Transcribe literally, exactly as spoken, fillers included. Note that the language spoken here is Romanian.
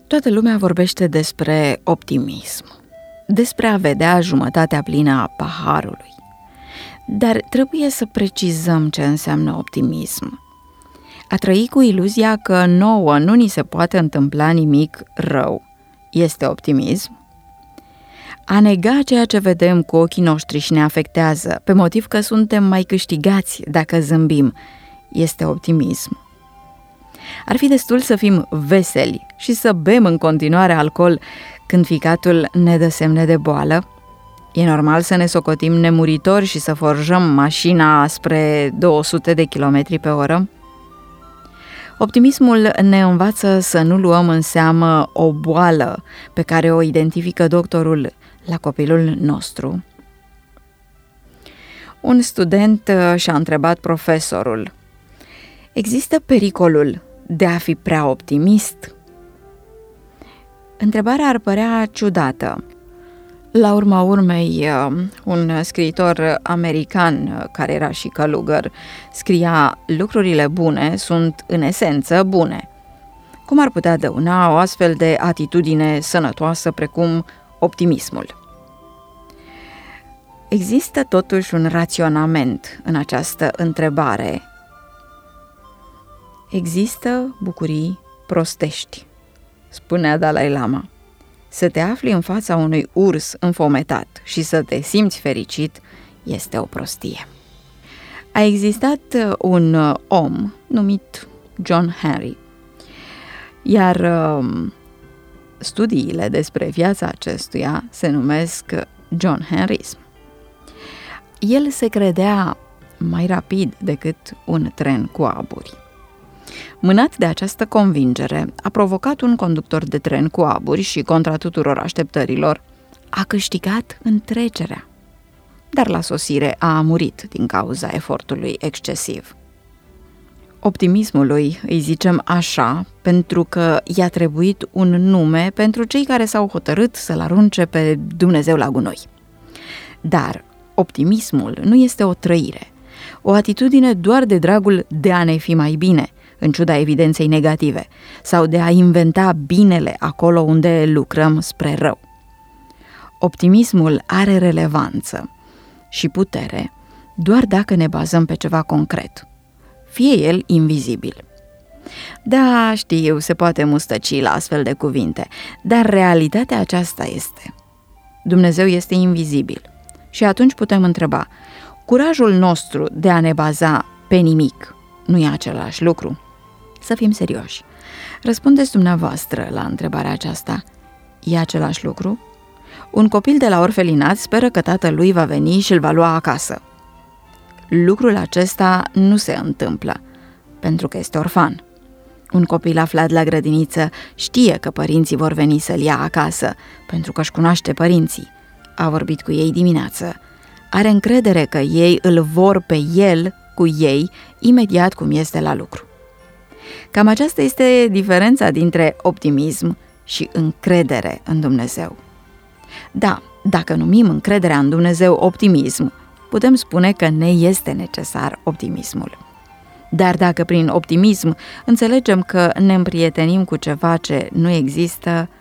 Toată lumea vorbește despre optimism, despre a vedea jumătatea plină a paharului. Dar trebuie să precizăm ce înseamnă optimism. A trăi cu iluzia că nouă nu ni se poate întâmpla nimic rău este optimism? A nega ceea ce vedem cu ochii noștri și ne afectează, pe motiv că suntem mai câștigați dacă zâmbim, este optimism? Ar fi destul să fim veseli și să bem în continuare alcool când ficatul ne dă semne de boală? E normal să ne socotim nemuritori și să forjăm mașina spre două sute de kilometri pe oră? Optimismul ne învață să nu luăm în seamă o boală pe care o identifică doctorul la copilul nostru. Un student și-a întrebat profesorul: există pericolul de a fi prea optimist? Întrebarea ar părea ciudată. La urma urmei, un scriitor american care era și călugăr scria: lucrurile bune sunt în esență bune. Cum ar putea dăuna o astfel de atitudine sănătoasă precum optimismul? Există totuși un raționament în această întrebare. Există bucurii prostești, spunea Dalai Lama. Să te afli în fața unui urs înfometat și să te simți fericit este o prostie. A existat un om numit John Henry, iar studiile despre viața acestuia se numesc John Henryism. El se credea mai rapid decât un tren cu aburi. Mânat de această convingere, a provocat un conductor de tren cu aburi și, contra tuturor așteptărilor, a câștigat întrecerea. Dar la sosire a murit din cauza efortului excesiv. Optimismului îi zicem așa pentru că i-a trebuit un nume pentru cei care s-au hotărât să-l arunce pe Dumnezeu la gunoi. Dar optimismul nu este o trăire, o atitudine doar de dragul de a ne fi mai bine, în ciuda evidenței negative, sau de a inventa binele acolo unde lucrăm spre rău. Optimismul are relevanță și putere doar dacă ne bazăm pe ceva concret, fie el invizibil. Da, știu, se poate mustăci la astfel de cuvinte, dar realitatea aceasta este. Dumnezeu este invizibil și atunci putem întreba: curajul nostru de a ne baza pe nimic nu e același lucru? Să fim serioși. Răspundeți dumneavoastră la întrebarea aceasta. E același lucru? Un copil de la orfelinat speră că tatălui va veni și îl va lua acasă. Lucrul acesta nu se întâmplă, pentru că este orfan. Un copil aflat la grădiniță știe că părinții vor veni să-l ia acasă, pentru că își cunoaște părinții. A vorbit cu ei dimineață. Are încredere că ei îl vor pe el cu ei imediat cum este la lucru. Cam aceasta este diferența dintre optimism și încredere în Dumnezeu. Da, dacă numim încrederea în Dumnezeu optimism, putem spune că ne este necesar optimismul. Dar dacă prin optimism înțelegem că ne împrietenim cu ceva ce nu există,